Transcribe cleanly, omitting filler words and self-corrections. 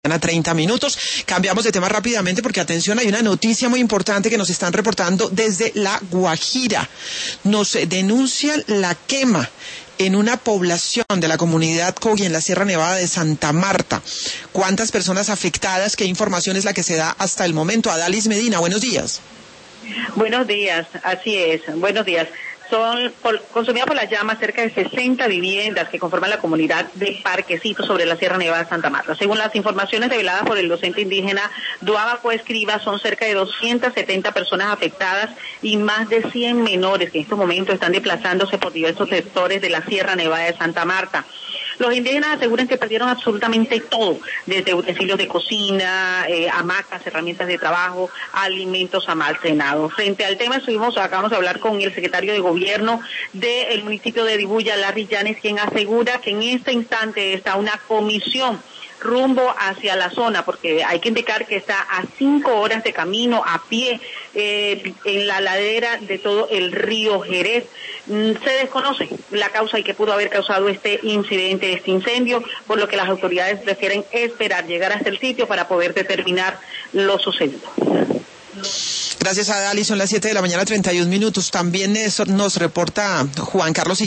30 minutos. Cambiamos de tema rápidamente porque, atención, hay una noticia muy importante que nos están reportando desde La Guajira. Nos denuncian la quema en una población de la comunidad Coqui en la Sierra Nevada de Santa Marta. ¿Cuántas personas afectadas? ¿Qué información es la que se da hasta el momento? Adalis Medina, buenos días. Buenos días, así es, buenos días. Son consumidas por las llamas cerca de 60 viviendas que conforman la comunidad de Parquecito sobre la Sierra Nevada de Santa Marta. Según las informaciones reveladas por el docente indígena Duabaco Escriba, son cerca de 270 personas afectadas y más de 100 menores que en estos momentos están desplazándose por diversos sectores de la Sierra Nevada de Santa Marta. Los indígenas aseguran que perdieron absolutamente todo, desde utensilios de cocina, hamacas, herramientas de trabajo, alimentos almacenados. Frente al tema acabamos de hablar con el secretario de Gobierno del municipio de Dibuya, Larry Llanes, quien asegura que en este instante está una comisión rumbo hacia la zona, porque hay que indicar que está a 5 horas de camino a pie en la ladera de todo el río Jerez. Se desconoce la causa y que pudo haber causado este incidente, este incendio, por lo que las autoridades prefieren esperar llegar hasta el sitio para poder determinar lo sucedido. Gracias a Dali, son las 7 de la mañana, 31 minutos. También nos reporta Juan Carlos